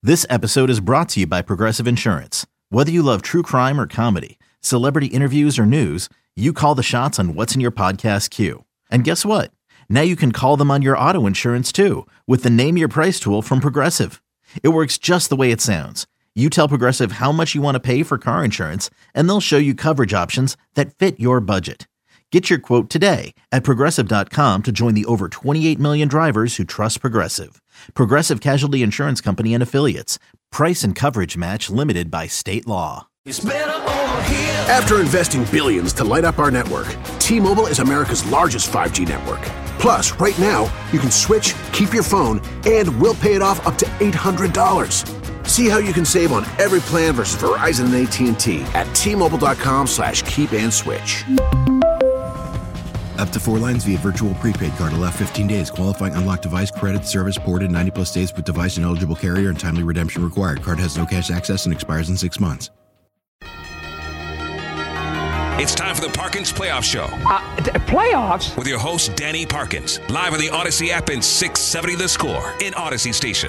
This episode is brought to you by Progressive Insurance. Whether you love true crime or comedy, celebrity interviews or news, you call the shots on what's in your podcast queue. And guess what? Now you can call them on your auto insurance too with the Name Your Price tool from Progressive. It works just the way it sounds. You tell Progressive how much you want to pay for car insurance, and they'll show you coverage options that fit your budget. Get your quote today at Progressive.com to join the over 28 million drivers who trust Progressive. Progressive Casualty Insurance Company and Affiliates. Price and coverage match limited by state law. After investing billions to light up our network, T-Mobile is America's largest 5G network. Plus, right now, you can switch, keep your phone, and we'll pay it off up to $800. See how you can save on every plan versus Verizon and AT&T at T-Mobile.com/keep-and-switch. Up to 4 lines via virtual prepaid card. Allow 15 days. Qualifying unlocked device credit service ported 90-plus days with device and eligible carrier and timely redemption required. Card has no cash access and expires in 6 months. It's time for the Parkins Playoff Show. Playoffs? With your host, Danny Parkins. Live on the Odyssey app and 670 The Score in Odyssey Station.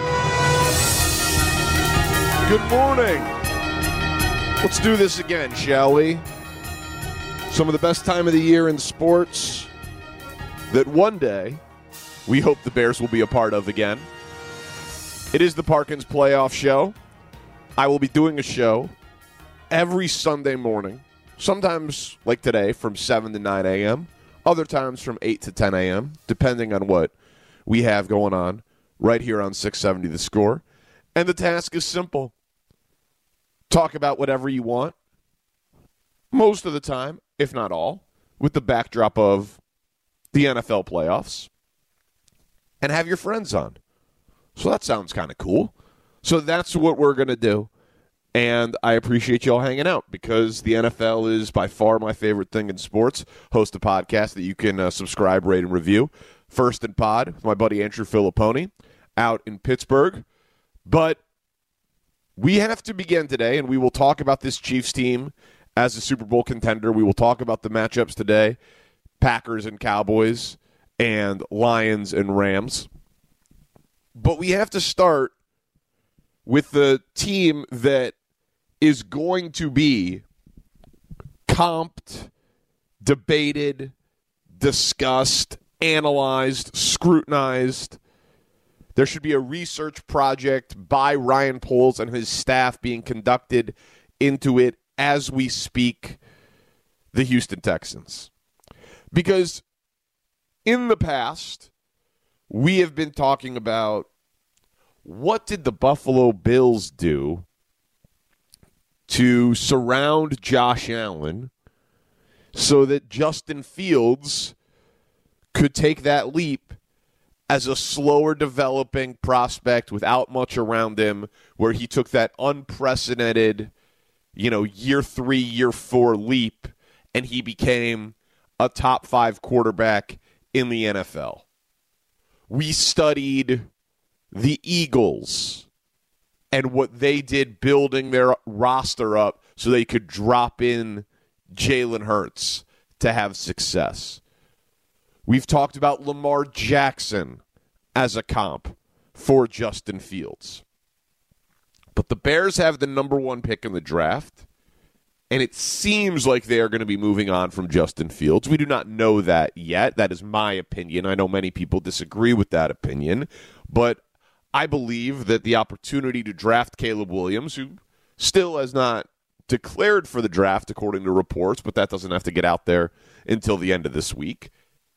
Good morning. Let's do this again, shall we? Some of the best time of the year in sports that one day we hope the Bears will be a part of again. It is the Parkins Playoff Show. I will be doing a show every Sunday morning, sometimes like today from 7 to 9 a.m., other times from 8 to 10 a.m., depending on what we have going on right here on 670 The Score. And the task is simple. Talk about whatever you want, most of the time, if not all, with the backdrop of the NFL playoffs, and have your friends on. So that sounds kind of cool. So that's what we're going to do. And I appreciate y'all hanging out because the NFL is by far my favorite thing in sports. Host a podcast that you can subscribe, rate, and review. First and Pod with my buddy Andrew Filipponi out in Pittsburgh. But we have to begin today, and we will talk about this Chiefs team as a Super Bowl contender. We will talk about the matchups today, Packers and Cowboys, and Lions and Rams. But we have to start with the team that is going to be comped, debated, discussed, analyzed, scrutinized. There should be a research project by Ryan Poles and his staff being conducted into it as we speak, the Houston Texans. Because in the past, we have been talking about what did the Buffalo Bills do to surround Josh Allen so that Justin Fields could take that leap as a slower developing prospect without much around him, where he took that unprecedented year 3, year 4 leap, and he became a top 5 quarterback in the NFL. We studied the Eagles and what they did building their roster up so they could drop in Jalen Hurts to have success. We've talked about Lamar Jackson as a comp for Justin Fields. But the Bears have the number 1 pick in the draft, and it seems like they are going to be moving on from Justin Fields. We do not know that yet. That is my opinion. I know many people disagree with that opinion, but I believe that the opportunity to draft Caleb Williams, who still has not declared for the draft according to reports, but that doesn't have to get out there until the end of this week.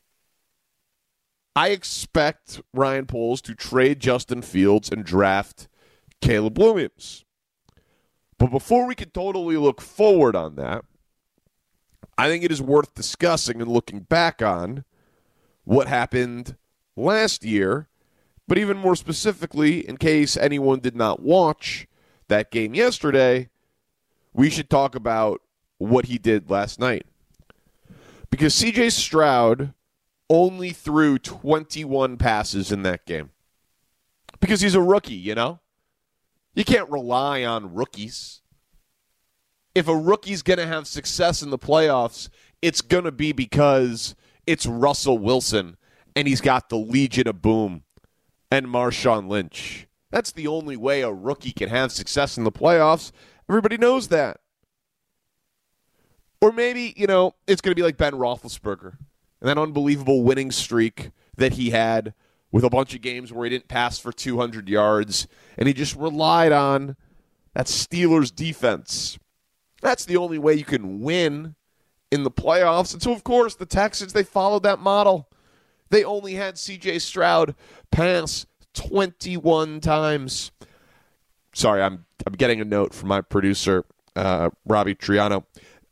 I expect Ryan Poles to trade Justin Fields and draft Caleb Williams. But before we can totally look forward on that, I think it is worth discussing and looking back on what happened last year, but even more specifically, in case anyone did not watch that game yesterday, we should talk about what he did last night. Because C.J. Stroud only threw 21 passes in that game. Because he's a rookie, you know? You can't rely on rookies. If a rookie's going to have success in the playoffs, it's going to be because it's Russell Wilson and he's got the Legion of Boom and Marshawn Lynch That's the only way a rookie can have success in the playoffs. Everybody knows that. Or maybe, it's going to be like Ben Roethlisberger and that unbelievable winning streak that he had with a bunch of games where he didn't pass for 200 yards, and he just relied on that Steelers defense. That's the only way you can win in the playoffs. And so, of course, the Texans, they followed that model. They only had C.J. Stroud pass 21 times. Sorry, I'm getting a note from my producer, Robbie Triano.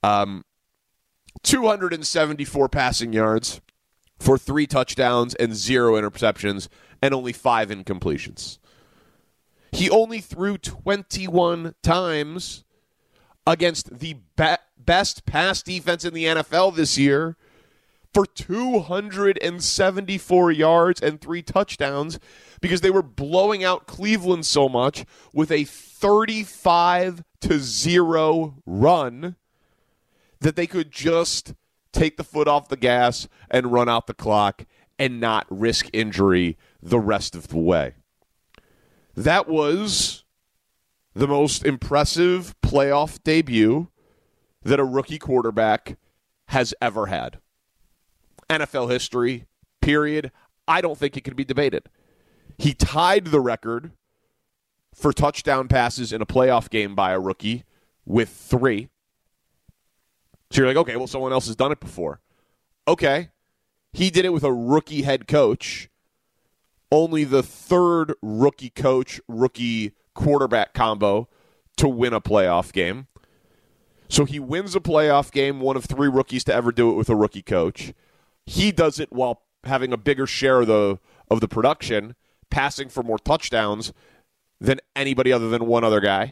274 passing yards for 3 touchdowns and 0 interceptions and only 5 incompletions. He only threw 21 times against the best pass defense in the NFL this year for 274 yards and 3 touchdowns because they were blowing out Cleveland so much with a 35-0 run that they could just take the foot off the gas and run out the clock and not risk injury the rest of the way. That was the most impressive playoff debut that a rookie quarterback has ever had. NFL history, period. I don't think it can be debated. He tied the record for touchdown passes in a playoff game by a rookie with 3. So you're like, okay, well, someone else has done it before. Okay. He did it with a rookie head coach. Only the 3rd rookie coach, rookie quarterback combo to win a playoff game. So he wins a playoff game, one of 3 rookies to ever do it with a rookie coach. He does it while having a bigger share of the production, passing for more touchdowns than anybody other than one other guy.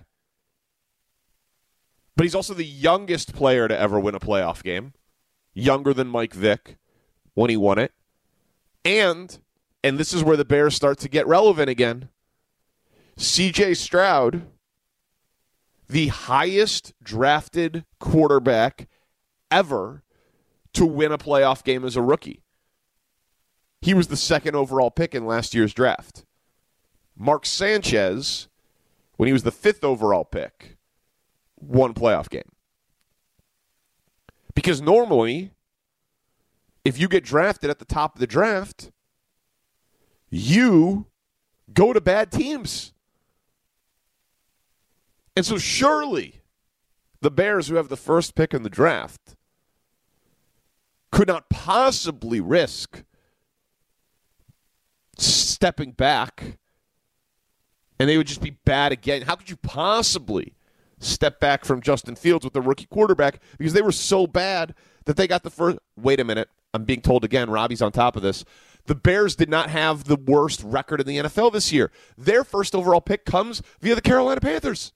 But he's also the youngest player to ever win a playoff game. Younger than Mike Vick when he won it. And this is where the Bears start to get relevant again, C.J. Stroud, the highest drafted quarterback ever to win a playoff game as a rookie. He was the 2nd overall pick in last year's draft. Mark Sanchez, when he was the 5th overall pick, won playoff game. Because normally, if you get drafted at the top of the draft, you go to bad teams. And so surely the Bears, who have the first pick in the draft, could not possibly risk stepping back and they would just be bad again. How could you possibly step back from Justin Fields with the rookie quarterback? Because they were so bad that they got the first. Wait a minute. I'm being told again, Robbie's on top of this. The Bears did not have the worst record in the NFL this year. Their first overall pick comes via the Carolina Panthers.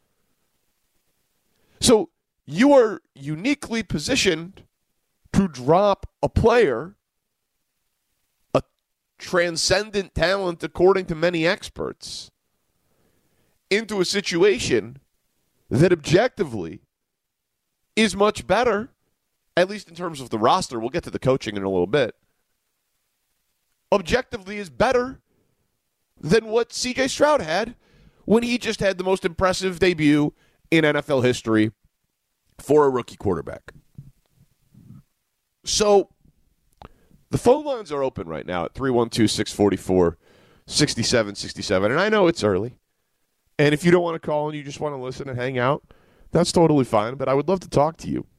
So you are uniquely positioned to drop a player, a transcendent talent according to many experts, into a situation that objectively is much better, at least in terms of the roster. We'll get to the coaching in a little bit. Objectively is better than what C.J. Stroud had when he just had the most impressive debut in NFL history for a rookie quarterback. So the phone lines are open right now at 312-644-6767. And I know it's early. And if you don't want to call and you just want to listen and hang out, that's totally fine. But I would love to talk to you.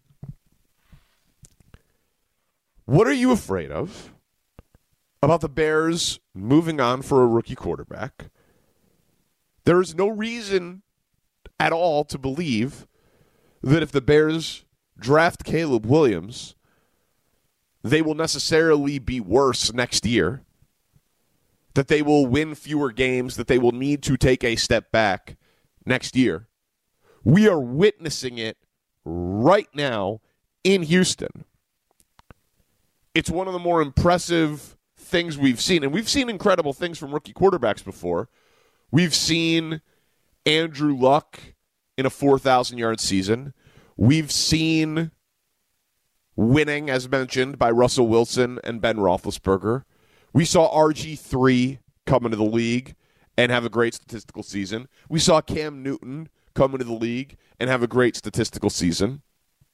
What are you afraid of about the Bears moving on for a rookie quarterback? There is no reason at all to believe that if the Bears draft Caleb Williams, they will necessarily be worse next year, that they will win fewer games, that they will need to take a step back next year. We are witnessing it right now in Houston. It's one of the more impressive things we've seen, and we've seen incredible things from rookie quarterbacks before. We've seen Andrew Luck in a 4,000-yard season. We've seen winning, as mentioned, by Russell Wilson and Ben Roethlisberger. We saw RG3 come into the league and have a great statistical season. We saw Cam Newton come into the league and have a great statistical season.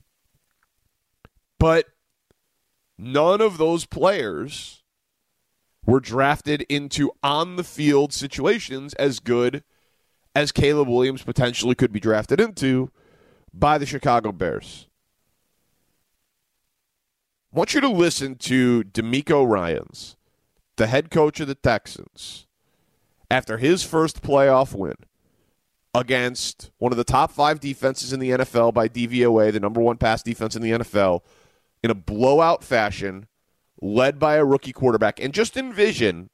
But none of those players were drafted into on-the-field situations as good as Caleb Williams potentially could be drafted into by the Chicago Bears. I want you to listen to DeMeco Ryans, the head coach of the Texans, after his first playoff win against one of the top 5 defenses in the NFL by DVOA, the number 1 pass defense in the NFL, in a blowout fashion, led by a rookie quarterback. And just envision,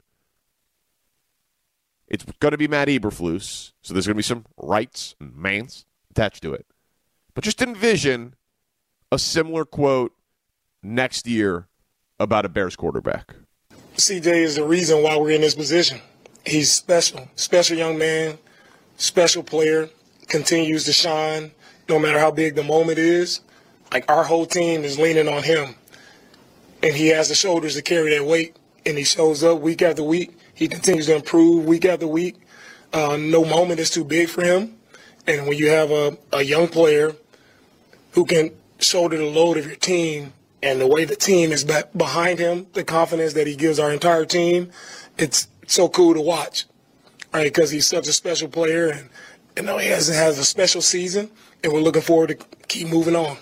it's going to be Matt Eberflus, so there's going to be some rights and mans attached to it. But just envision a similar quote next year about a Bears quarterback. CJ is the reason why we're in this position. He's special young man, special player, continues to shine no matter how big the moment is. Like, our whole team is leaning on him, and he has the shoulders to carry that weight, and he shows up week after week. He continues to improve week after week. No moment is too big for him. And when you have a young player who can shoulder the load of your team and the way the team is behind him, the confidence that he gives our entire team, it's so cool to watch, right? Because he's such a special player, and he has a special season, and we're looking forward to keep moving on.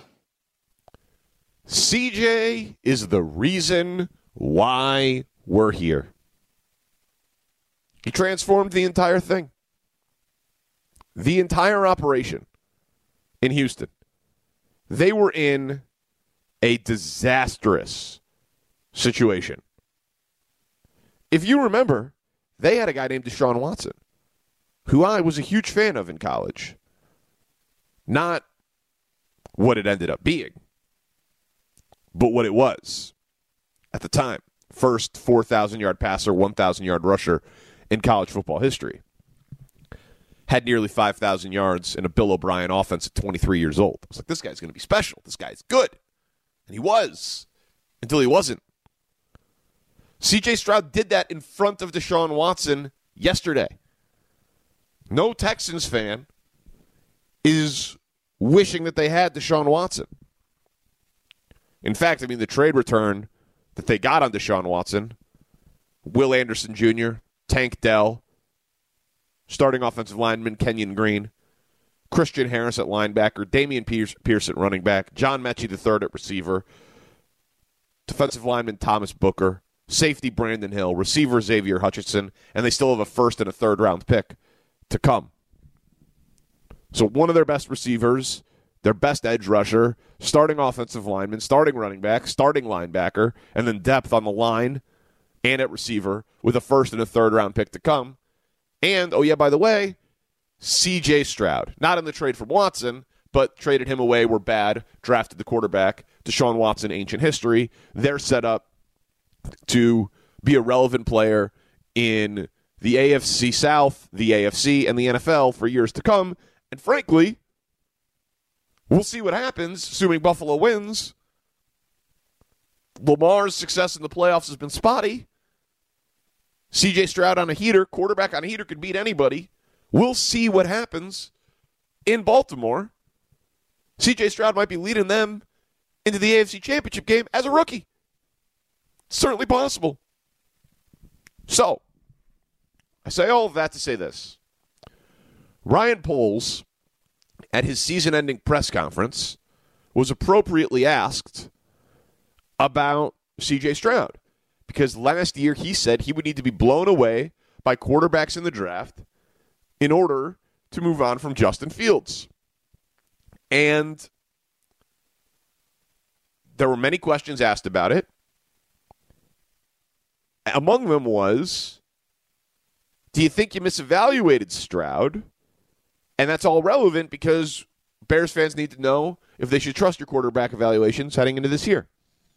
CJ is the reason why we're here. He transformed the entire thing. The entire operation in Houston. They were in a disastrous situation. If you remember, they had a guy named Deshaun Watson, who I was a huge fan of in college. Not what it ended up being, but what it was at the time. First 4,000-yard passer, 1,000-yard rusher in college football history. Had nearly 5,000 yards in a Bill O'Brien offense at 23 years old. I was like, this guy's going to be special. This guy's good. And he was, until he wasn't. C.J. Stroud did that in front of Deshaun Watson yesterday. No Texans fan is wishing that they had Deshaun Watson. In fact, the trade return that they got on Deshaun Watson, Will Anderson Jr., Tank Dell, starting offensive lineman Kenyon Green, Christian Harris at linebacker, Damian Pierce at running back, John Mechie III at receiver, defensive lineman Thomas Booker, safety Brandon Hill, receiver Xavier Hutchinson, and they still have a first and a third-round pick to come. So one of their best receivers, their best edge rusher, starting offensive lineman, starting running back, starting linebacker, and then depth on the line and at receiver with a first and a third-round pick to come. And, oh yeah, by the way, C.J. Stroud. Not in the trade from Watson, but traded him away, were bad, drafted the quarterback. Deshaun Watson, ancient history. They're set up to be a relevant player in the AFC South, the AFC, and the NFL for years to come. And frankly, we'll see what happens, assuming Buffalo wins. Lamar's success in the playoffs has been spotty. C.J. Stroud on a heater, quarterback on a heater, could beat anybody. We'll see what happens in Baltimore. C.J. Stroud might be leading them into the AFC Championship game as a rookie. It's certainly possible. So, I say all of that to say this. Ryan Poles, at his season-ending press conference, was appropriately asked about C.J. Stroud. Because last year he said he would need to be blown away by quarterbacks in the draft in order to move on from Justin Fields. And there were many questions asked about it. Among them was, do you think you misevaluated Stroud? And that's all relevant because Bears fans need to know if they should trust your quarterback evaluations heading into this year.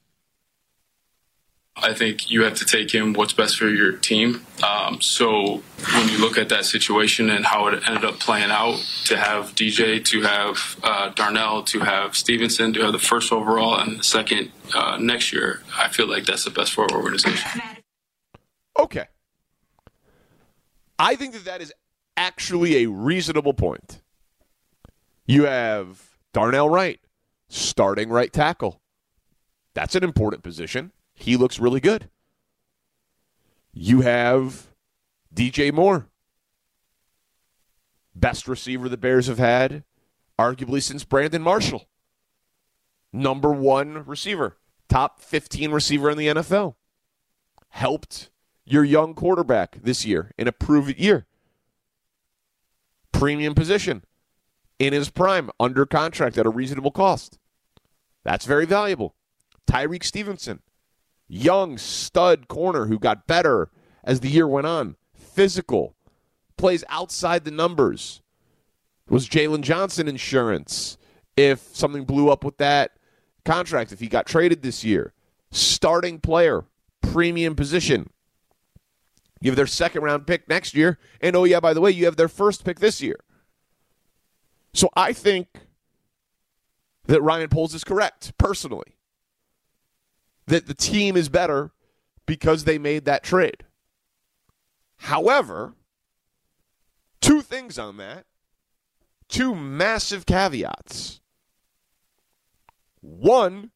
I think you have to take in what's best for your team. So when you look at that situation and how it ended up playing out, to have DJ, to have Darnell, to have Stevenson, to have the first overall and the second next year, I feel like that's the best for our organization. Okay. I think that is actually a reasonable point. You have Darnell Wright, starting right tackle. That's an important position. He looks really good. You have DJ Moore, best receiver the Bears have had, arguably since Brandon Marshall. Number 1 receiver, top 15 receiver in the NFL. Helped your young quarterback this year in a prove-it year. Premium position in his prime, under contract at a reasonable cost. That's very valuable. Tyreek Stevenson, young stud corner who got better as the year went on. Physical, plays outside the numbers. Was Jalen Johnson insurance if something blew up with that contract, if he got traded this year? Starting player, premium position. You have their second-round pick next year, and oh yeah, by the way, you have their first pick this year. So I think that Ryan Poles is correct, personally, that the team is better because they made that trade. However, 2 things on that, 2 massive caveats. 1,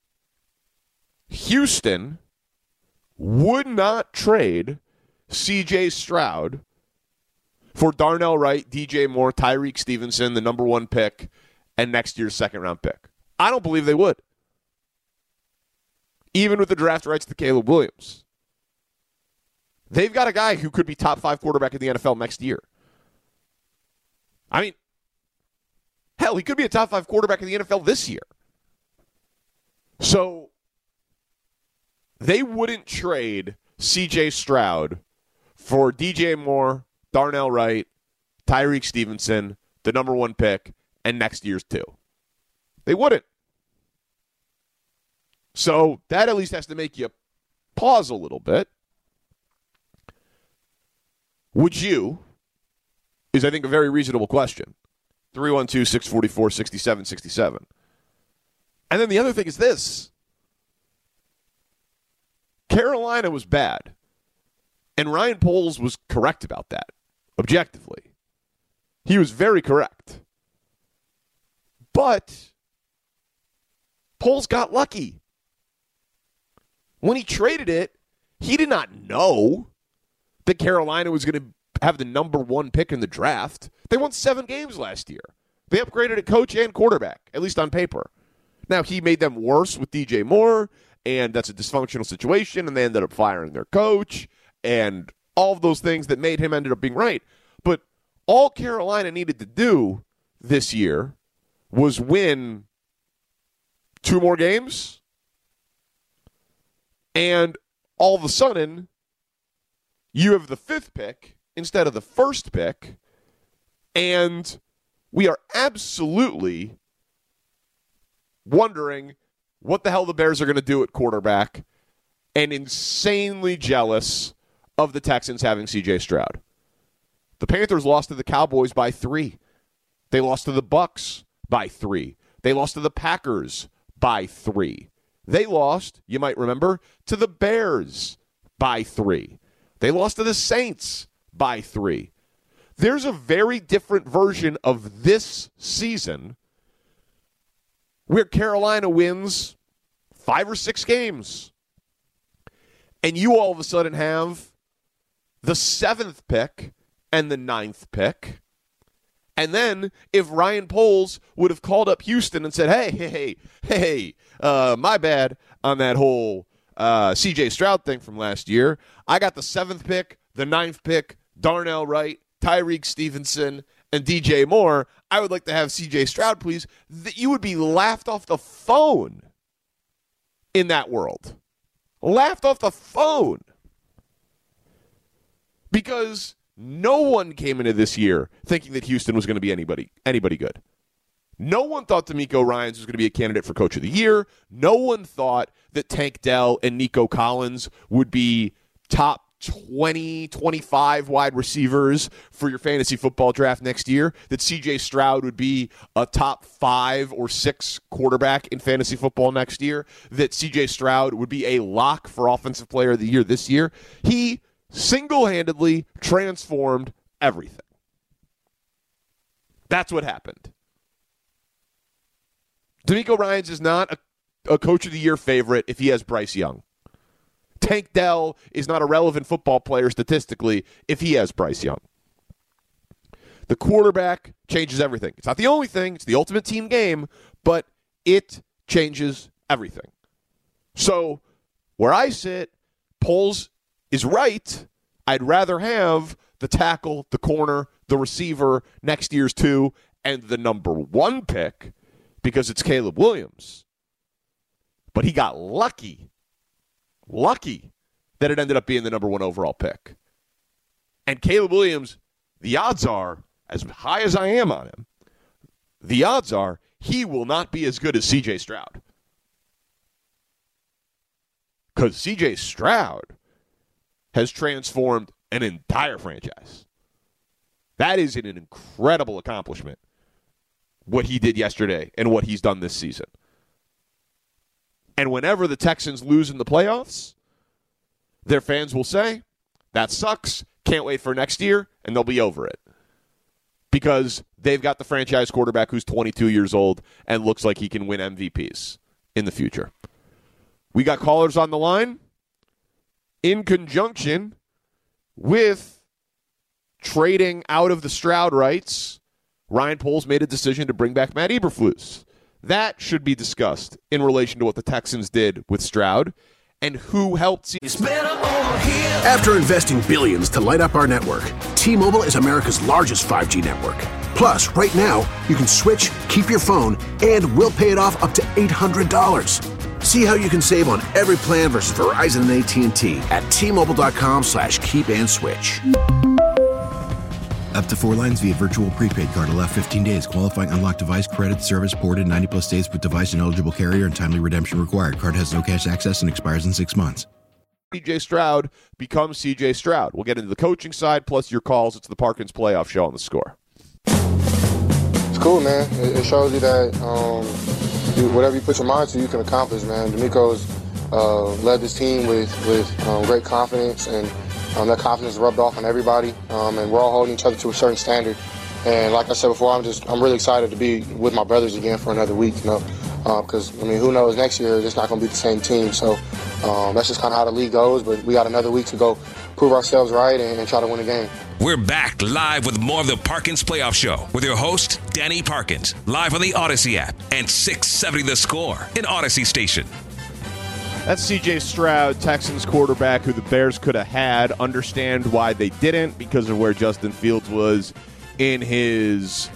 Houston would not trade C.J. Stroud for Darnell Wright, DJ Moore, Tyreek Stevenson, the number 1 pick, and next year's second-round pick. I don't believe they would. Even with the draft rights to Caleb Williams. They've got a guy who could be top 5 quarterback in the NFL next year. I mean, hell, he could be a top 5 quarterback in the NFL this year. So, they wouldn't trade C.J. Stroud for DJ Moore, Darnell Wright, Tyreek Stevenson, the number 1 pick, and next year's 2. They wouldn't. So that at least has to make you pause a little bit. Would you? Is, I think, a very reasonable question. 312-644-6767. And then the other thing is this. Carolina was bad. And Ryan Poles was correct about that, objectively. He was very correct. But Poles got lucky. When he traded it, he did not know that Carolina was going to have the number 1 pick in the draft. They won 7 games last year. They upgraded at coach and quarterback, at least on paper. Now, he made them worse with DJ Moore, and that's a dysfunctional situation, and they ended up firing their coach, and all of those things that made him ended up being right. But all Carolina needed to do this year was win 2 more games, and all of a sudden, you have the 5th pick instead of the 1st pick, and we are absolutely wondering what the hell the Bears are going to do at quarterback, and insanely jealous of the Texans having C.J. Stroud. The Panthers lost to the Cowboys by 3. They lost to the Bucs by 3. They lost to the Packers by 3. They lost, you might remember, to the Bears by 3. They lost to the Saints by 3. There's a very different version of this season where Carolina wins 5 or 6 games. And you all of a sudden have the 7th pick and the 9th pick. And then if Ryan Poles would have called up Houston and said, hey, my bad on that whole C.J. Stroud thing from last year. I got the 7th pick, the 9th pick, Darnell Wright, Tyreek Stevenson, and DJ Moore. I would like to have C.J. Stroud, please. You would be laughed off the phone in that world. Laughed off the phone. Because no one came into this year thinking that Houston was going to be anybody good. No one thought DeMeco Ryans was going to be a candidate for Coach of the Year. No one thought that Tank Dell and Nico Collins would be top 20, 25 wide receivers for your fantasy football draft next year. That C.J. Stroud would be a top 5 or 6 quarterback in fantasy football next year. That C.J. Stroud would be a lock for Offensive Player of the Year this year. He single-handedly transformed everything. That's what happened. DeMeco Ryans is not a Coach of the Year favorite if he has Bryce Young. Tank Dell is not a relevant football player statistically if he has Bryce Young. The quarterback changes everything. It's not the only thing. It's the ultimate team game, but it changes everything. So where I sit, Poles is right. I'd rather have the tackle, the corner, the receiver, next year's 2, and the number 1 pick because it's Caleb Williams. But he got lucky that it ended up being the number 1 overall pick. And Caleb Williams, the odds are, as high as I am on him, the odds are he will not be as good as C.J. Stroud. Because C.J. Stroud has transformed an entire franchise. That is an incredible accomplishment, what he did yesterday and what he's done this season. And whenever the Texans lose in the playoffs, their fans will say, that sucks, can't wait for next year, and they'll be over it. Because they've got the franchise quarterback who's 22 years old and looks like he can win MVPs in the future. We got callers on the line in conjunction with trading out of the Stroud rights. Ryan Poles made a decision to bring back Matt Eberflus. That should be discussed in relation to what the Texans did with Stroud and who helped. After investing billions to light up our network, T-Mobile is America's largest 5G network. Plus, right now, you can switch, keep your phone, and we'll pay it off up to $800. See how you can save on every plan versus Verizon and AT&T at T-Mobile.com/keep-and-switch. Up to 4 lines via virtual prepaid card. Allow 15 days. Qualifying unlocked device credit service ported 90+ days with device and eligible carrier and timely redemption required. Card has no cash access and expires in 6 months. C.J. Stroud becomes C.J. Stroud. We'll get into the coaching side plus your calls. It's the Parkins Playoff Show on The Score. It's cool, man. It shows you that whatever you put your mind to, you can accomplish, man. DeMeco's led this team with great confidence, and that confidence rubbed off on everybody, and we're all holding each other to a certain standard. And like I said before, I'm really excited to be with my brothers again for another week, because who knows, next year it's not going to be the same team. So that's just kind of how the league goes. But we got another week to go prove ourselves right and try to win a game. We're back live with more of the Parkins Playoff Show with your host, Danny Parkins, live on the Odyssey app and 670 The Score in Odyssey Station. That's C.J. Stroud, Texans quarterback, who the Bears could have had. Understand why they didn't, because of where Justin Fields was in his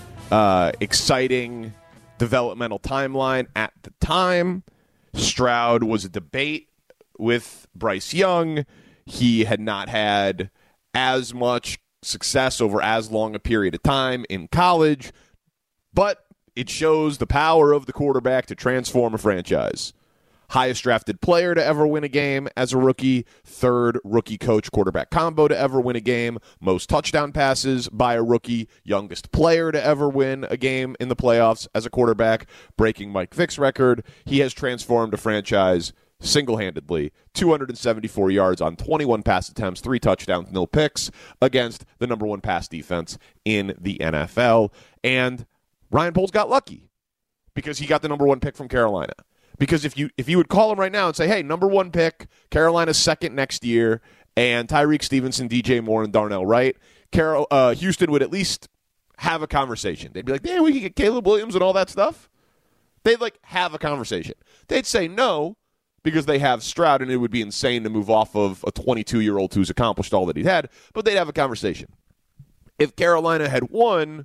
exciting developmental timeline at the time. Stroud was a debate with Bryce Young. He had not had as much success over as long a period of time in college, but it shows the power of the quarterback to transform a franchise. Highest drafted player to ever win a game as a rookie, 3rd rookie coach quarterback combo to ever win a game, most touchdown passes by a rookie, youngest player to ever win a game in the playoffs as a quarterback, breaking Mike Vick's record. He has transformed a franchise single-handedly, 274 yards on 21 pass attempts, 3 touchdowns, no picks against the number 1 pass defense in the NFL. And Ryan Poles got lucky because he got the number 1 pick from Carolina. Because if you would call him right now and say, hey, number 1 pick, Carolina's 2nd next year, and Tyreek Stevenson, DJ Moore, and Darnell Wright, Houston would at least have a conversation. They'd be like, we can get Caleb Williams and all that stuff. They'd have a conversation. They'd say no, because they have Stroud, and it would be insane to move off of a 22-year-old who's accomplished all that he'd had, but they'd have a conversation. If Carolina had won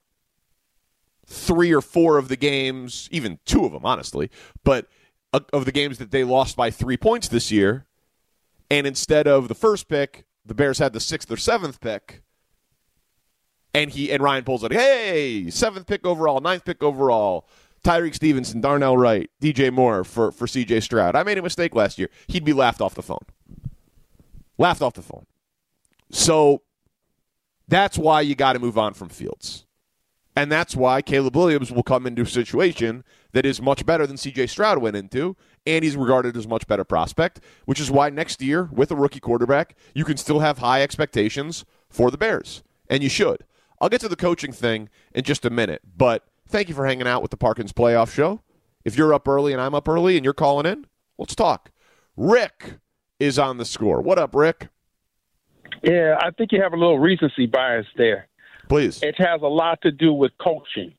3 or 4 of the games, even 2 of them, honestly, but of the games that they lost by 3 points this year, and instead of the 1st pick, the Bears had the 6th or 7th pick, and Ryan Poles said, hey, 7th pick overall, 9th pick overall, Tyreek Stevenson, Darnell Wright, DJ Moore for C.J. Stroud. I made a mistake last year. He'd be laughed off the phone. Laughed off the phone. So that's why you got to move on from Fields. And that's why Caleb Williams will come into a situation that is much better than C.J. Stroud went into, and he's regarded as a much better prospect, which is why next year, with a rookie quarterback, you can still have high expectations for the Bears, and you should. I'll get to the coaching thing in just a minute, but thank you for hanging out with the Parkins Playoff Show. If you're up early and I'm up early and you're calling in, let's talk. Rick is on the score. What up, Rick? Yeah, I think you have a little recency bias there. Please. It has a lot to do with coaching.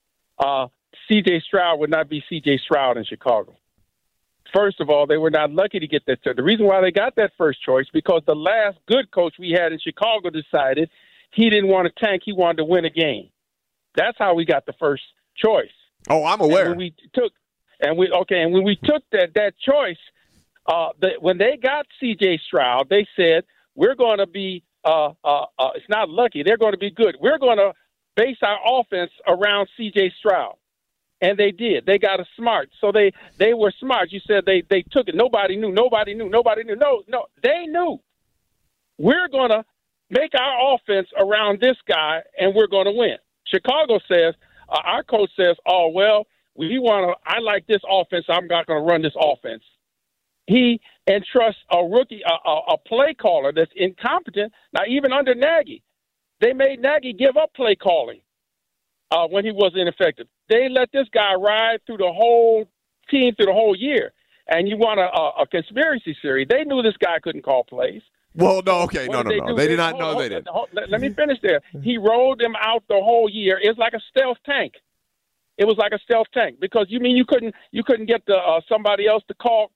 C.J. Stroud would not be C.J. Stroud in Chicago. First of all, they were not lucky to get that. The reason why they got that first choice, because the last good coach we had in Chicago decided he didn't want to tank. He wanted to win a game. That's how we got the first choice. Oh, I'm aware. And when we took that choice, when they got C.J. Stroud, they said, we're going to be it's not lucky. They're going to be good. We're going to base our offense around C.J. Stroud. And they did. They got us smart. So they were smart. You said they took it. Nobody knew. No, they knew. We're going to make our offense around this guy, and we're going to win. Chicago says, our coach says, oh, well, I like this offense. I'm not going to run this offense. He entrusts a rookie, a play caller that's incompetent. Now, even under Nagy, they made Nagy give up play calling when he was ineffective. They let this guy ride through the whole team through the whole year. And you want a conspiracy theory. They knew this guy couldn't call plays. Well, no, okay, no. They did not know they did. Let me finish there. He rolled them out the whole year. It's like a stealth tank. It was like a stealth tank because you couldn't get somebody else to call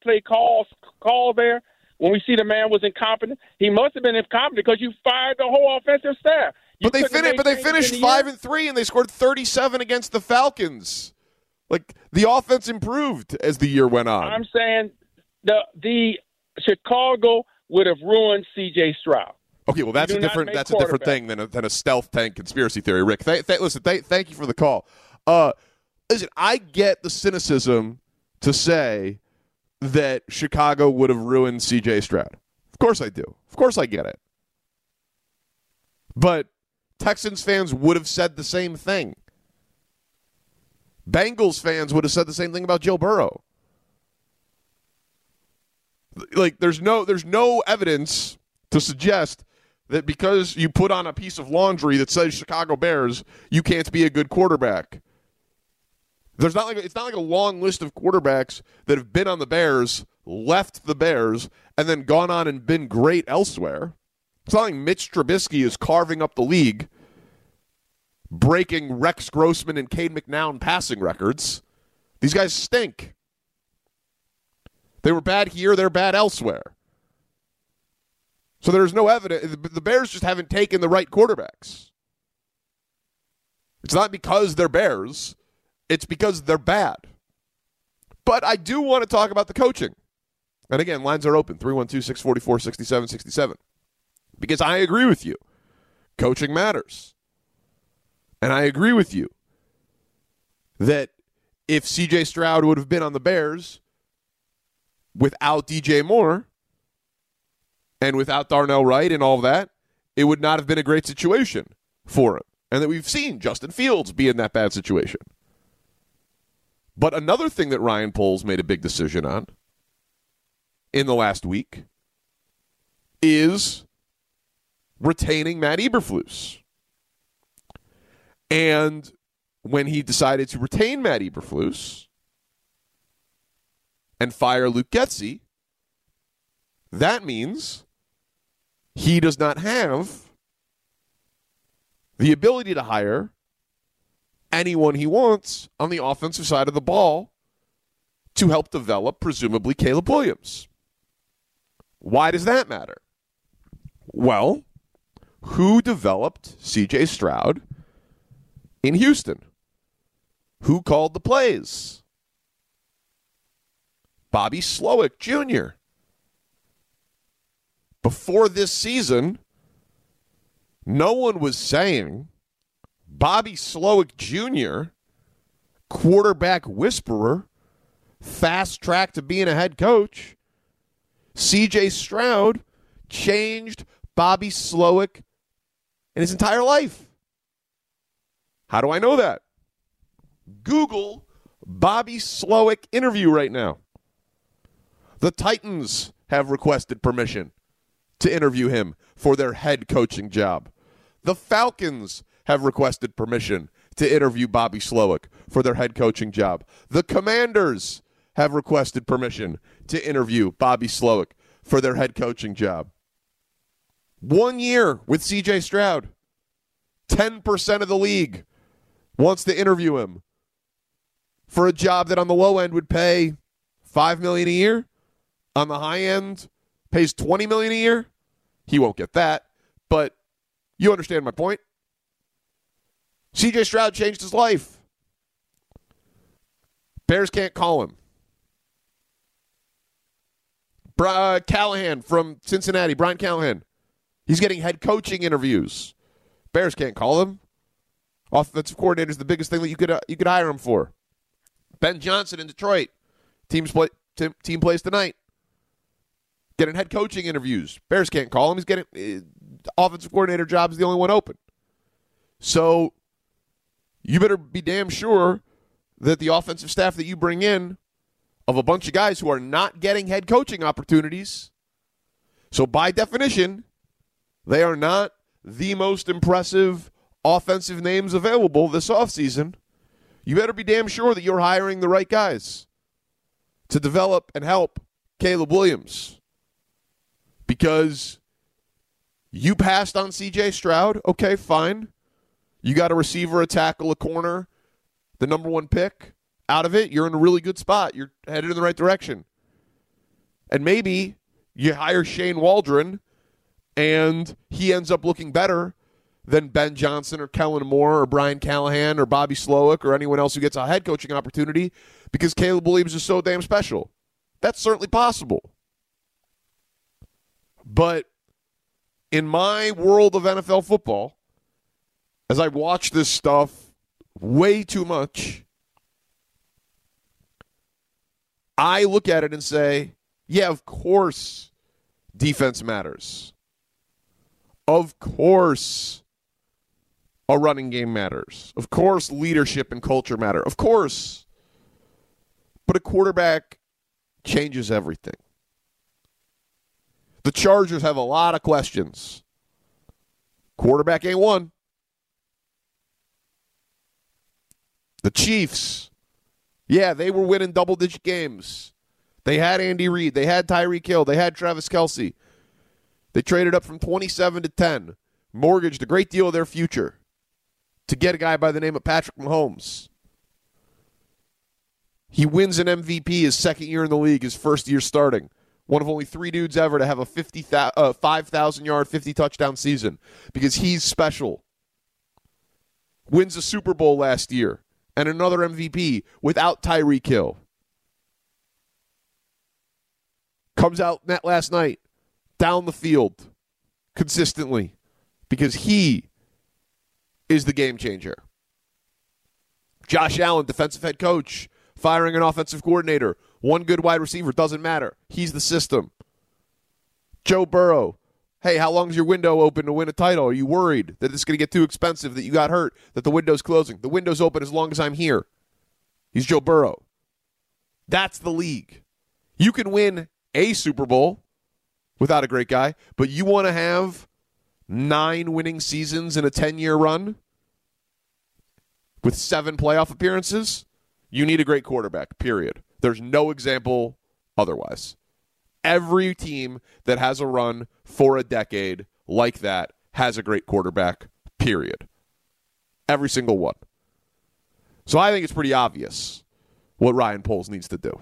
there when we see the man was incompetent. He must have been incompetent because you fired the whole offensive staff. But they finished 5-3 and they scored 37 against the Falcons. Like the offense improved as the year went on. I'm saying the Chicago would have ruined C.J. Stroud. Okay, well that's a different thing than a stealth tank conspiracy theory, Rick. Listen, thank you for the call. Listen, I get the cynicism to say that Chicago would have ruined C.J. Stroud. Of course I do. Of course I get it. But Texans fans would have said the same thing. Bengals fans would have said the same thing about Joe Burrow. Like, there's no evidence to suggest that because you put on a piece of laundry that says Chicago Bears, you can't be a good quarterback. It's not like a long list of quarterbacks that have been on the Bears, left the Bears, and then gone on and been great elsewhere. It's not like Mitch Trubisky is carving up the league, breaking Rex Grossman and Cade McNown passing records. These guys stink. They were bad here, they're bad elsewhere. So there's no evidence. The Bears just haven't taken the right quarterbacks. It's not because they're Bears. It's because they're bad. But I do want to talk about the coaching. And again, lines are open, 312-644-6767. Because I agree with you. Coaching matters. And I agree with you that if C.J. Stroud would have been on the Bears without DJ Moore and without Darnell Wright and all of that, it would not have been a great situation for him. And that we've seen Justin Fields be in that bad situation. But another thing that Ryan Poles made a big decision on in the last week is retaining Matt Eberflus. And when he decided to retain Matt Eberflus and fire Luke Getsy, that means he does not have the ability to hire anyone he wants on the offensive side of the ball to help develop, presumably, Caleb Williams. Why does that matter? Well, who developed C.J. Stroud in Houston? Who called the plays? Bobby Slowick Jr. Before this season, no one was saying Bobby Slowick Jr., quarterback whisperer, fast track to being a head coach. C.J. Stroud changed Bobby Slowick in his entire life. How do I know that? Google Bobby Slowick interview right now. The Titans have requested permission to interview him for their head coaching job. The Falcons have requested permission to interview Bobby Slowick for their head coaching job. The Commanders have requested permission to interview Bobby Slowick for their head coaching job. 1 year with C.J. Stroud. 10% of the league wants to interview him for a job that on the low end would pay $5 million a year. On the high end, pays $20 million a year. He won't get that, but you understand my point. C.J. Stroud changed his life. Bears can't call him. Callahan from Cincinnati, Brian Callahan. He's getting head coaching interviews. Bears can't call him. Offensive coordinator is the biggest thing that you could hire him for. Ben Johnson in Detroit. Team plays tonight. Getting head coaching interviews. Bears can't call him. He's getting offensive coordinator job is the only one open. So you better be damn sure that the offensive staff that you bring in of a bunch of guys who are not getting head coaching opportunities, so by definition, they are not the most impressive offensive names available this offseason, you better be damn sure that you're hiring the right guys to develop and help Caleb Williams. Because you passed on C.J. Stroud, okay, fine. You got a receiver, a tackle, a corner, the number one pick. Out of it, you're in a really good spot. You're headed in the right direction. And maybe you hire Shane Waldron, and he ends up looking better than Ben Johnson or Kellen Moore or Brian Callahan or Bobby Slowick or anyone else who gets a head coaching opportunity because Caleb Williams is so damn special. That's certainly possible. But in my world of NFL football, as I watch this stuff way too much, I look at it and say, yeah, of course defense matters. Of course a running game matters. Of course leadership and culture matter. Of course. But a quarterback changes everything. The Chargers have a lot of questions. Quarterback ain't one. The Chiefs, yeah, they were winning double-digit games. They had Andy Reid. They had Tyreek Hill. They had Travis Kelce. They traded up from 27 to 10, mortgaged a great deal of their future to get a guy by the name of Patrick Mahomes. He wins an MVP his second year in the league, his first year starting. One of only 3 dudes ever to have a 5,000-yard, 50-touchdown season because he's special. Wins a Super Bowl last year and another MVP without Tyreek Hill. Comes out net last night, down the field, consistently, because he is the game changer. Josh Allen, defensive head coach, firing an offensive coordinator. One good wide receiver, doesn't matter. He's the system. Joe Burrow, hey, how long is your window open to win a title? Are you worried that it's going to get too expensive, that you got hurt, that the window's closing? The window's open as long as I'm here. He's Joe Burrow. That's the league. You can win a Super Bowl without a great guy, but you want to have 9 winning seasons in a 10-year run with 7 playoff appearances? You need a great quarterback, period. There's no example otherwise. Every team that has a run for a decade like that has a great quarterback, period. Every single one. So I think it's pretty obvious what Ryan Poles needs to do.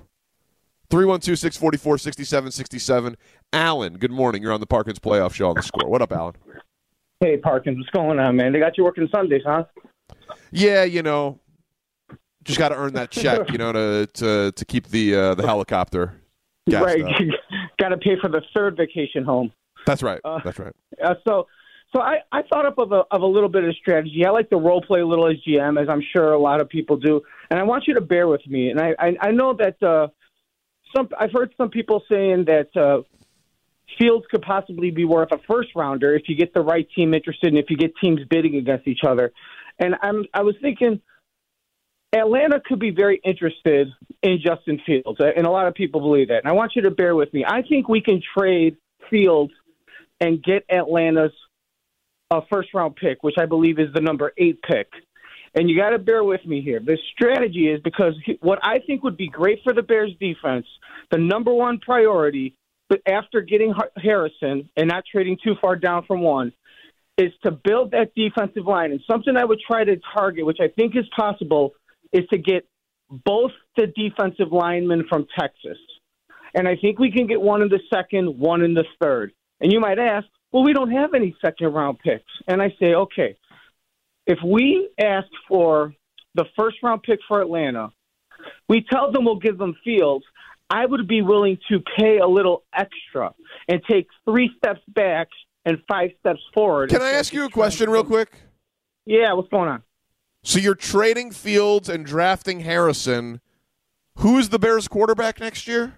312-644-6767. Alan, good morning. You're on the Parkins Playoff Show on The Score. What up, Alan? Hey, Parkins. What's going on, man? They got you working Sundays, huh? Yeah, just got to earn that check, to keep the helicopter gassed right. up. Got to pay for the third vacation home. That's right. That's right. So I thought up of a little bit of strategy. I like to role play a little as GM, as I'm sure a lot of people do. And I want you to bear with me. And I know that I've heard some people saying that Fields could possibly be worth a first rounder if you get the right team interested and if you get teams bidding against each other. And I was thinking Atlanta could be very interested in Justin Fields, and a lot of people believe that. And I want you to bear with me. I think we can trade Fields and get Atlanta's first-round pick, which I believe is the number 8 pick. And you got to bear with me here. The strategy is because what I think would be great for the Bears defense, the number one priority, but after getting Harrison and not trading too far down from one, is to build that defensive line. And something I would try to target, which I think is possible, is to get both the defensive linemen from Texas. And I think we can get one in the second, one in the third. And you might ask, well, we don't have any second-round picks. And I say, okay, if we ask for the first-round pick for Atlanta, we tell them we'll give them Fields, I would be willing to pay a little extra and take 3 steps back and 5 steps forward. Can I ask you a question real quick? Yeah, what's going on? So you're trading Fields and drafting Harrison. Who is the Bears quarterback next year?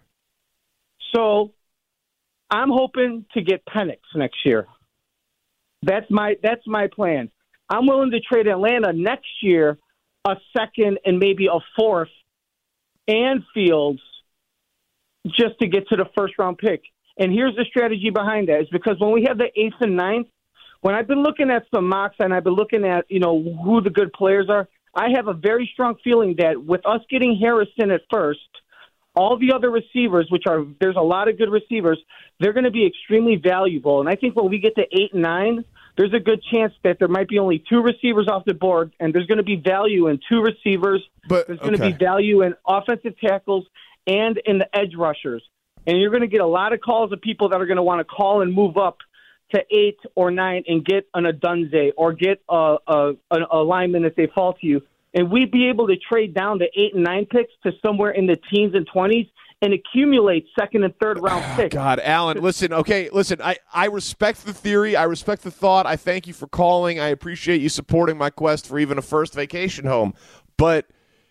So I'm hoping to get Penix next year. That's my plan. I'm willing to trade Atlanta next year a second and maybe a fourth and Fields just to get to the first-round pick. And here's the strategy behind that. It's because when we have the 8th and 9th, when I've been looking at some mocks and I've been looking at, who the good players are, I have a very strong feeling that with us getting Harrison at first, all the other receivers, there's a lot of good receivers, they're going to be extremely valuable. And I think when we get to 8 and 9, there's a good chance that there might be only 2 receivers off the board, and there's going to be value in 2 receivers. There's going to be value in offensive tackles and in the edge rushers. And you're going to get a lot of calls of people that are going to want to call and move up to 8 or 9 and get an Adunze or get a lineman if they fall to you. And we'd be able to trade down to 8 and 9 picks to somewhere in the teens and 20s and accumulate second and third round picks. God, Alan, listen. I respect the theory. I respect the thought. I thank you for calling. I appreciate you supporting my quest for even a first vacation home. But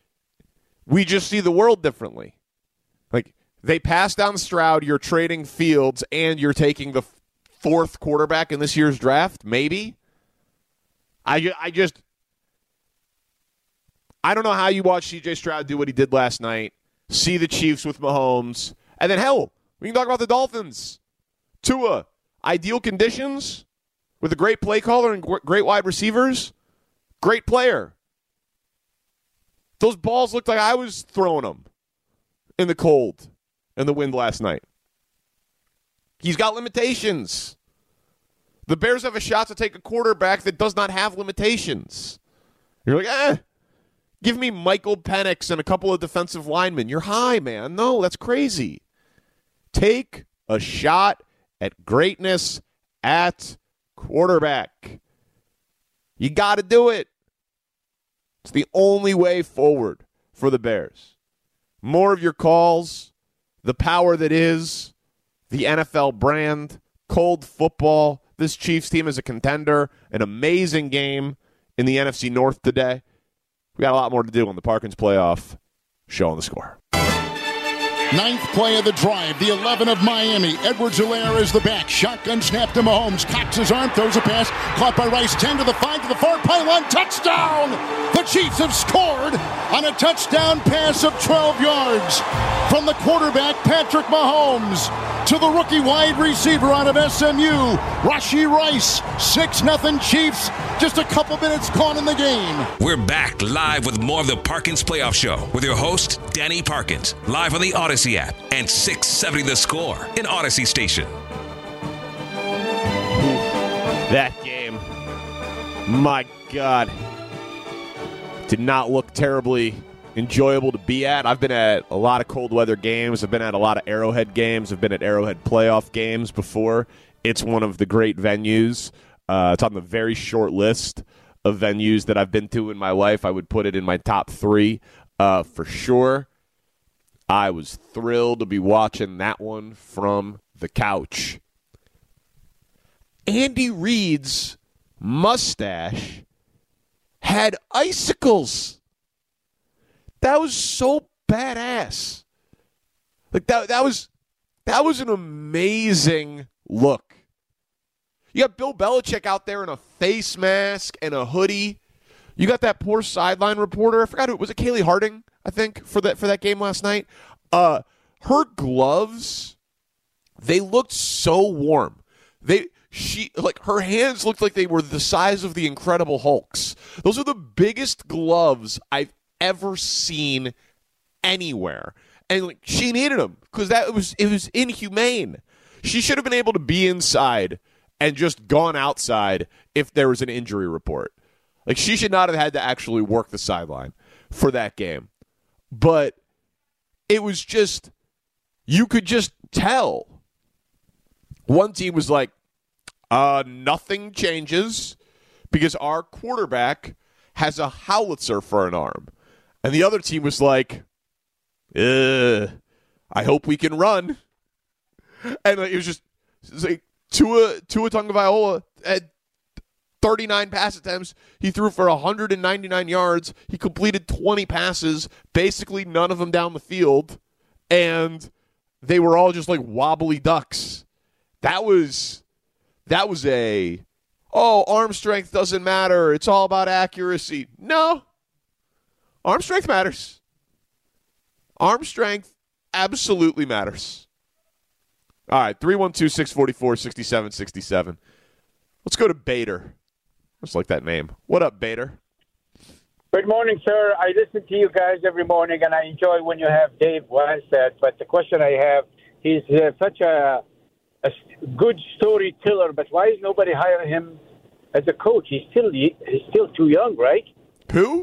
we just see the world differently. Like, they pass down Stroud, you're trading Fields, and you're taking the 4th quarterback in this year's draft, maybe? I don't know how you watch C.J. Stroud do what he did last night, see the Chiefs with Mahomes, and then, hell, we can talk about the Dolphins. Tua, ideal conditions with a great play caller and great wide receivers, great player. Those balls looked like I was throwing them in the cold and the wind last night. He's got limitations. The Bears have a shot to take a quarterback that does not have limitations. You're like, give me Michael Penix and a couple of defensive linemen. You're high, man. No, that's crazy. Take a shot at greatness at quarterback. You got to do it. It's the only way forward for the Bears. More of your calls, the power that is the NFL brand, cold football. This Chiefs team is a contender, an amazing game in the NFC North today. We got a lot more to do on the Parkins Playoff Show on the Score. 9th play of the drive, the 11 of Miami. Edwards-Helaire is the back. Shotgun snap to Mahomes. Cocks his arm, throws a pass. Caught by Rice. 10 to the 5 to the far pylon. Touchdown! The Chiefs have scored on a touchdown pass of 12 yards from the quarterback, Patrick Mahomes, to the rookie wide receiver out of SMU, Rashee Rice. 6-0 Chiefs. Just a couple minutes gone in the game. We're back live with more of the Parkins Playoff Show with your host, Danny Parkins, live on the Odyssey app and 670 The Score in Odyssey Station. That game, my God, did not look terribly enjoyable to be at. I've been at a lot of cold weather games. I've been at a lot of Arrowhead games. I've been at Arrowhead playoff games before. It's one of the great venues. It's on the very short list of venues that I've been to in my life. I would put it in my top 3 for sure. I was thrilled to be watching that one from the couch. Andy Reid's mustache had icicles. That was so badass. Like that was an amazing look. You got Bill Belichick out there in a face mask and a hoodie You got that poor sideline reporter. I forgot who was it. Kaylee Harding, I think, for that game last night. Her gloves, they looked so warm. Her hands looked like they were the size of the Incredible Hulks. Those are the biggest gloves I've ever seen anywhere. And she needed them because it was inhumane. She should have been able to be inside and just gone outside if there was an injury report. She should not have had to actually work the sideline for that game. But it was just, you could just tell. One team was like, nothing changes because our quarterback has a howitzer for an arm. And the other team was like, I hope we can run. And it was like Tua Tagovailoa at 39 pass attempts. He threw for 199 yards. He completed 20 passes, basically none of them down the field. And they were all just like wobbly ducks. That was arm strength doesn't matter. It's all about accuracy. No. Arm strength matters. Arm strength absolutely matters. All right, 312-644-6767. Let's go to Bader. Just like that name. What up, Bader? Good morning, sir. I listen to you guys every morning, and I enjoy when you have Dave Wannstedt. But the question I have, he's such a good storyteller, but why is nobody hiring him as a coach? He's still too young, right? Who?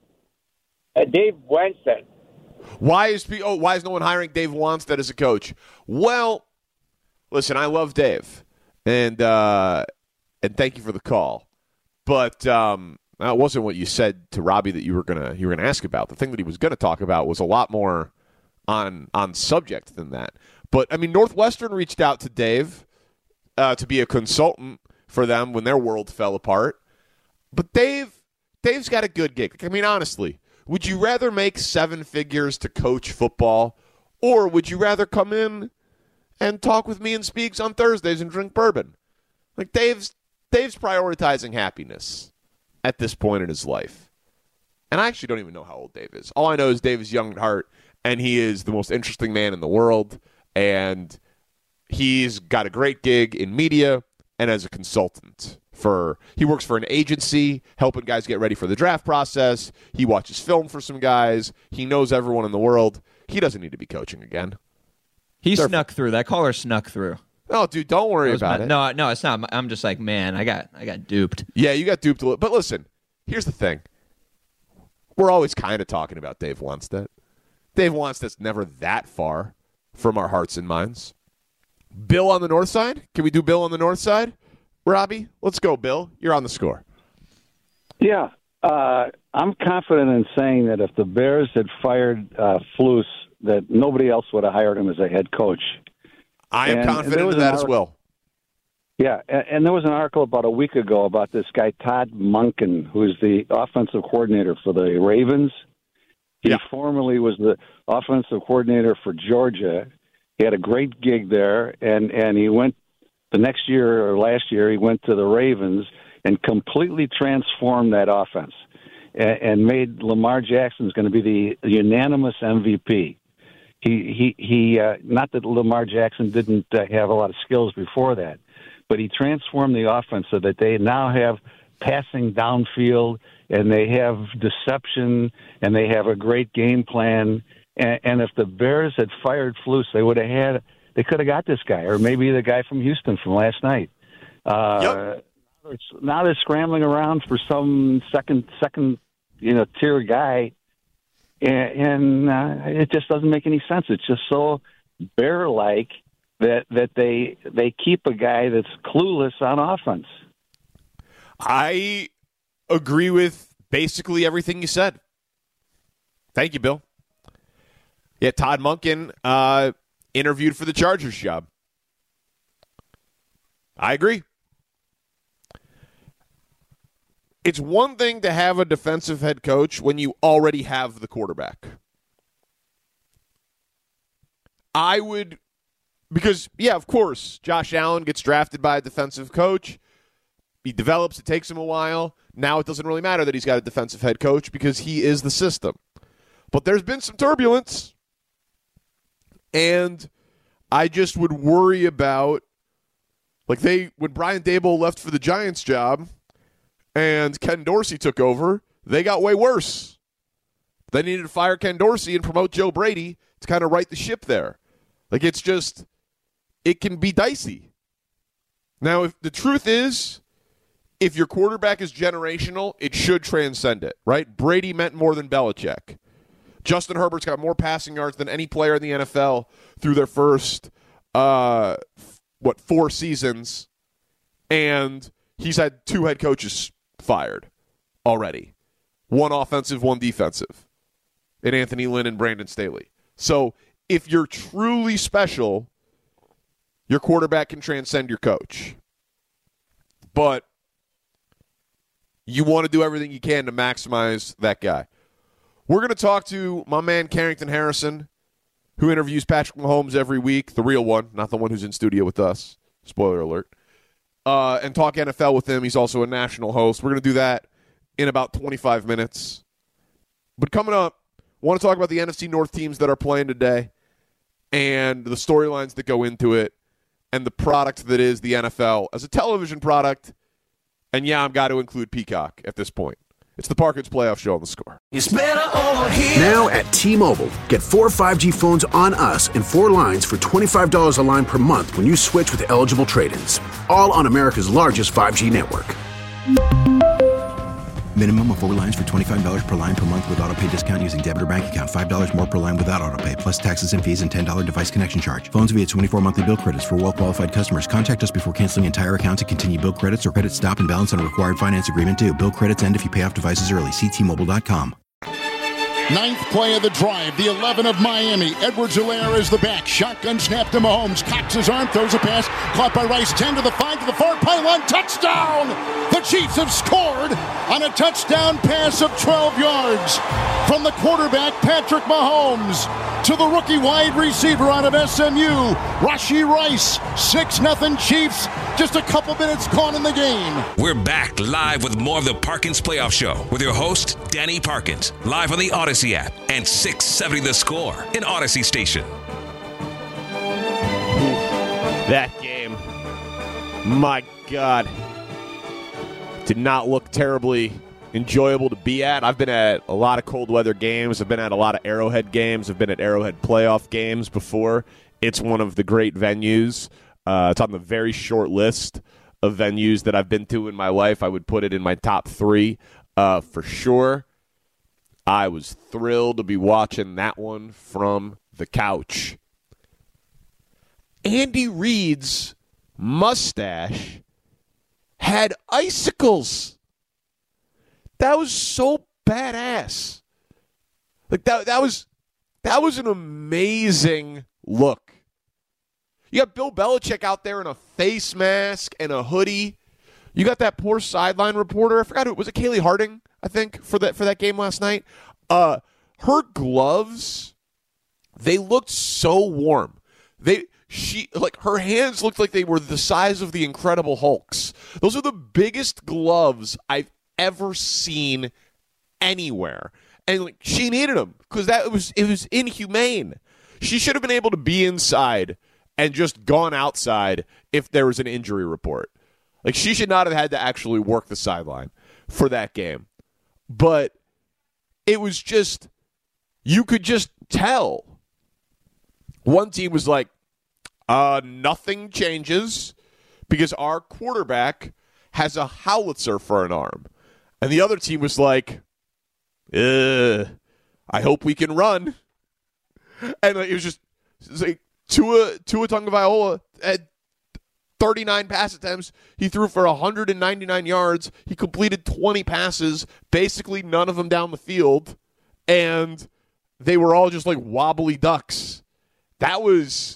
Dave Wannstedt. Why is no one hiring Dave Wannstedt as a coach? Well, listen, I love Dave, and thank you for the call. But that wasn't what you said to Robbie that you were gonna ask about. The thing that he was gonna talk about was a lot more on subject than that. But I mean, Northwestern reached out to Dave to be a consultant for them when their world fell apart. But Dave's got a good gig. I mean, honestly, would you rather make 7 figures to coach football, or would you rather come in and talk with me and Speaks on Thursdays and drink bourbon? Like Dave's prioritizing happiness at this point in his life. And I actually don't even know how old Dave is. All I know is Dave is young at heart, and he is the most interesting man in the world, and he's got a great gig in media and as a consultant. He works for an agency helping guys get ready for the draft process. He watches film for some guys. He knows everyone in the world. He doesn't need to be coaching again. He snuck through. That caller snuck through. Oh, dude, don't worry about it. No, it's not. I'm just like, man, I got duped. Yeah, you got duped a little. But listen, here's the thing. We're always kind of talking about Dave Wannstedt. Dave Wannstedt's never that far from our hearts and minds. Bill on the north side? Can we do Bill on the north side? Robbie, let's go, Bill. You're on the score. Yeah. I'm confident in saying that if the Bears had fired Flus, that nobody else would have hired him as a head coach. I am confident in that as well. Yeah, and there was an article about a week ago about this guy, Todd Monken, who's the offensive coordinator for the Ravens. He formerly was the offensive coordinator for Georgia. He had a great gig there, and he went the next year or last year, he went to the Ravens and completely transformed that offense and made Lamar Jackson going to be the unanimous MVP. He not that Lamar Jackson didn't have a lot of skills before that, but he transformed the offense so that they now have passing downfield, and they have deception, and they have a great game plan. And if the Bears had fired Flus, they could have got this guy, or maybe the guy from Houston from last night. Now they're scrambling around for some second tier guy, and it just doesn't make any sense. It's just so Bear-like that they keep a guy that's clueless on offense. I agree with basically everything you said. Thank you, Bill. Yeah, Todd Monken interviewed for the Chargers job. I agree. It's one thing to have a defensive head coach when you already have the quarterback. Because, of course, Josh Allen gets drafted by a defensive coach. He develops. It takes him a while. now it doesn't really matter that he's got a defensive head coach because he is the system. But there's been some turbulence, and I just would worry about, when Brian Daboll left for the Giants job and Ken Dorsey took over, they got way worse. They needed to fire Ken Dorsey and promote Joe Brady to kind of right the ship there. It can be dicey. Now, if the truth is, if your quarterback is generational, it should transcend it, right? Brady meant more than Belichick. Justin Herbert's got more passing yards than any player in the NFL through their first, 4 seasons, and he's had 2 head coaches fired already. 1 offensive, 1 defensive, in Anthony Lynn and Brandon Staley. So if you're truly special, your quarterback can transcend your coach. But you want to do everything you can to maximize that guy. We're going to talk to my man Carrington Harrison, who interviews Patrick Mahomes every week, the real one, not the one who's in studio with us. Spoiler alert. And talk NFL with him. He's also a national host. We're going to do that in about 25 minutes. But coming up, I want to talk about the NFC North teams that are playing today and the storylines that go into it and the product that is the NFL as a television product. And yeah, I've got to include Peacock at this point. It's the Parkins Playoff Show on The Score. It's better over here. Now at T-Mobile, get 4 5G phones on us and 4 lines for $25 a line per month when you switch with eligible trade-ins. All on America's largest 5G network. Minimum of 4 lines for $25 per line per month with autopay discount using debit or bank account. $5 more per line without autopay, plus taxes and fees and $10 device connection charge. Phones via 24 monthly bill credits for well-qualified customers. Contact us before canceling entire account to continue bill credits or credit stop and balance on a required finance agreement due. Bill credits end if you pay off devices early. See T-Mobile.com. 9th play of the drive, the 11 of Miami. Edwards-Helaire is the back. Shotgun snap to Mahomes. Cocks his arm, throws a pass. Caught by Rice, 10 to the 5 to the far pylon. Touchdown! The Chiefs have scored on a touchdown pass of 12 yards from the quarterback, Patrick Mahomes, to the rookie wide receiver out of SMU, Rashee Rice. 6-0 Chiefs. Just a couple minutes gone in the game. We're back live with more of the Parkins Playoff Show with your host, Danny Parkins, live on the Odyssey app and 670 The Score in Odyssey Station. That game, my God, did not look terribly enjoyable to be at. I've been at a lot of cold weather games. I've been at a lot of Arrowhead games. I've been at Arrowhead playoff games before. It's one of the great venues. It's on the very short list of venues that I've been to in my life. I would put it in my top 3 for sure. I was thrilled to be watching that one from the couch. Andy Reid's mustache had icicles. That was so badass. That was an amazing look. You got Bill Belichick out there in a face mask and a hoodie. You got that poor sideline reporter. I forgot who was it. Kaylee Harding, I think, for that game last night. Her gloves, they looked so warm. Her hands looked like they were the size of the Incredible Hulk's. Those are the biggest gloves I've ever seen anywhere, and she needed them because it was inhumane. She should have been able to be inside and just gone outside if there was an injury report. She should not have had to actually work the sideline for that game. But it was just, you could just tell. One team was like, nothing changes because our quarterback has a howitzer for an arm. And the other team was like, I hope we can run. And it was like Tua Tagovailoa had 39 pass attempts. He threw for 199 yards. He completed 20 passes, basically none of them down the field. And they were all just like wobbly ducks. That was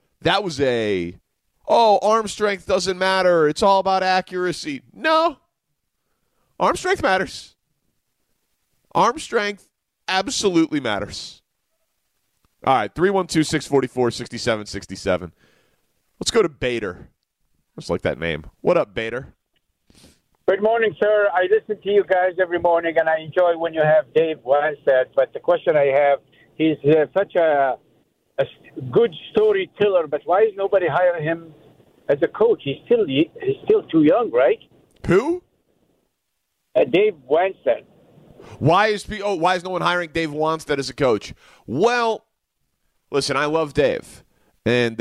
arm strength doesn't matter. It's all about accuracy. No. Arm strength matters. Arm strength absolutely matters. All right, 312-644-6767. Let's go to Bader. I just like that name. What up, Bader? Good morning, sir. I listen to you guys every morning, and I enjoy when you have Dave Wannstedt. But the question I have, he's such a good storyteller, but why is nobody hiring him as a coach? He's still too young, right? Who? Dave Wannstedt. Why is no one hiring Dave Wannstedt as a coach? Well, listen, I love Dave, and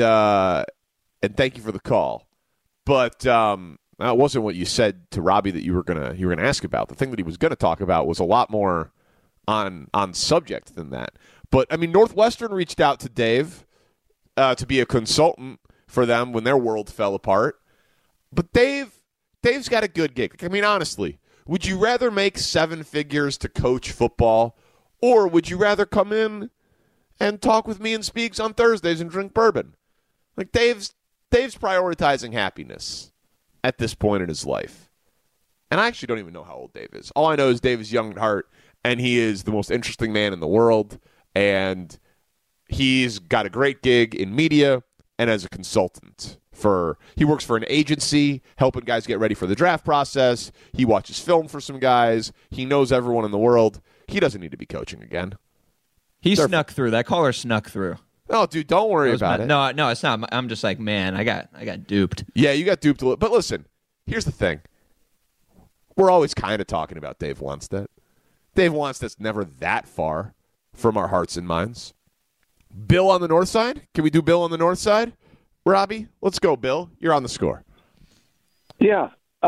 thank you for the call, but that wasn't what you said to Robbie that you were gonna ask about. The thing that he was gonna talk about was a lot more on subject than that. But I mean, Northwestern reached out to Dave to be a consultant for them when their world fell apart. But Dave's got a good gig. I mean, honestly, would you rather make 7 figures to coach football, or would you rather come in and talk with me and Speaks on Thursdays and drink bourbon? Like Dave's prioritizing happiness at this point in his life. And I actually don't even know how old Dave is. All I know is Dave is young at heart, and he is the most interesting man in the world, and he's got a great gig in media and as a consultant. He works for an agency helping guys get ready for the draft process. He watches film for some guys. He knows everyone in the world. He doesn't need to be coaching again. He snuck through. That caller snuck through. Oh, dude, don't worry about it. No, it's not. I'm just like, man, I got duped. Yeah, you got duped a little. But listen, here's the thing. We're always kind of talking about Dave Wannstedt. Dave Wannstedt's never that far from our hearts and minds. Bill on the north side? Can we do Bill on the north side? Robbie, let's go, Bill. You're on the score. Yeah,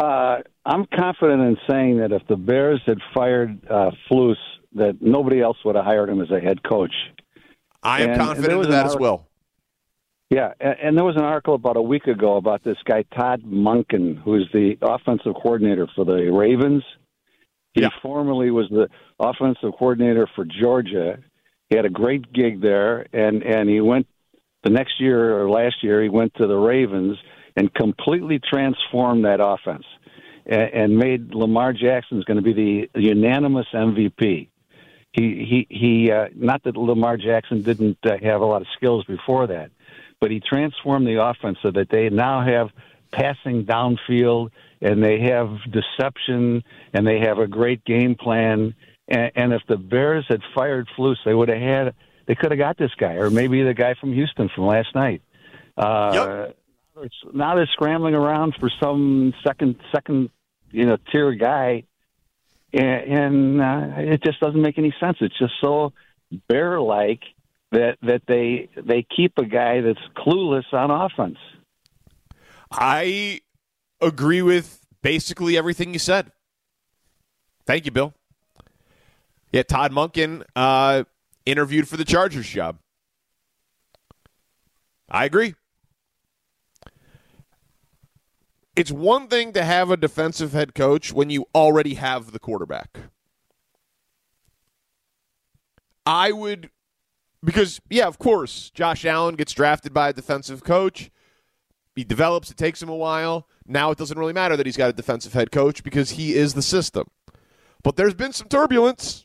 I'm confident in saying that if the Bears had fired Flus, that nobody else would have hired him as a head coach. I am confident in that as well. Yeah, and there was an article about a week ago about this guy, Todd Monken, who's the offensive coordinator for the Ravens. He formerly was the offensive coordinator for Georgia. He had a great gig there, and he went the next year or last year, he went to the Ravens and completely transformed that offense and made Lamar Jackson going to be the unanimous MVP. He not that Lamar Jackson didn't have a lot of skills before that, but he transformed the offense so that they now have passing downfield and they have deception and they have a great game plan. And if the Bears had fired Flus, they could have got this guy, or maybe the guy from Houston from last night. Now they're scrambling around for some second tier guy, and it just doesn't make any sense. It's just so Bear-like that they keep a guy that's clueless on offense. I agree with basically everything you said. Thank you, Bill. Yeah, Todd Monken interviewed for the Chargers job. I agree. It's one thing to have a defensive head coach when you already have the quarterback. Because, of course, Josh Allen gets drafted by a defensive coach. He develops. It takes him a while. Now it doesn't really matter that he's got a defensive head coach because he is the system. But there's been some turbulence.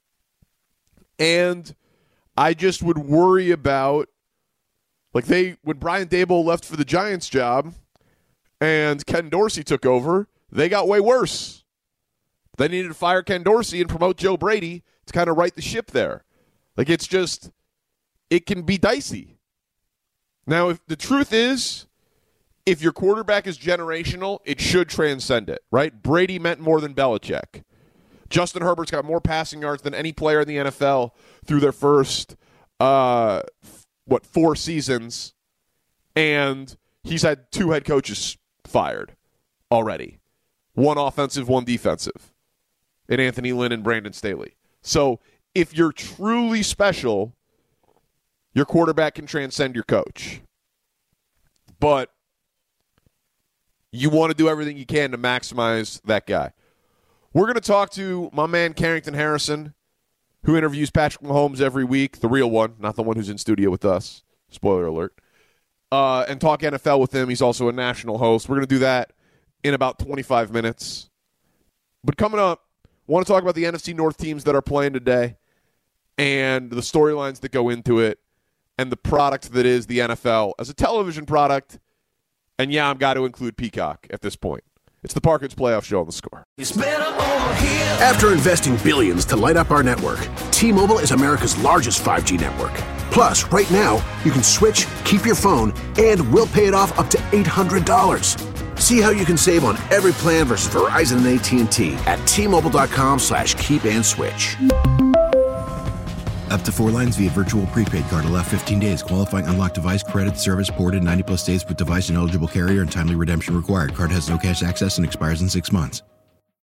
And I just would worry about, when Brian Daboll left for the Giants job and Ken Dorsey took over, they got way worse. They needed to fire Ken Dorsey and promote Joe Brady to kind of right the ship there. It can be dicey. Now, if the truth is, if your quarterback is generational, it should transcend it, right? Brady meant more than Belichick. Justin Herbert's got more passing yards than any player in the NFL through their first, 4 seasons, and he's had 2 head coaches fired already. 1 offensive, 1 defensive, in Anthony Lynn and Brandon Staley. So if you're truly special, your quarterback can transcend your coach. But you want to do everything you can to maximize that guy. We're going to talk to my man Carrington Harrison, who interviews Patrick Mahomes every week, the real one, not the one who's in studio with us. Spoiler alert. And talk NFL with him. He's also a national host. We're going to do that in about 25 minutes. But coming up, I want to talk about the NFC North teams that are playing today and the storylines that go into it and the product that is the NFL as a television product. And I've got to include Peacock at this point. It's the Parkins Playoff Show on The Score. After investing billions to light up our network, T-Mobile is America's largest 5G network. Plus, right now, you can switch, keep your phone, and we'll pay it off up to $800. See how you can save on every plan versus Verizon and AT&T at T-Mobile.com/keep-and-switch. Up to 4 lines via virtual prepaid card. Allow 15 days. Qualifying unlocked device credit service ported 90+ states with device and eligible carrier and timely redemption required. Card has no cash access and expires in 6 months.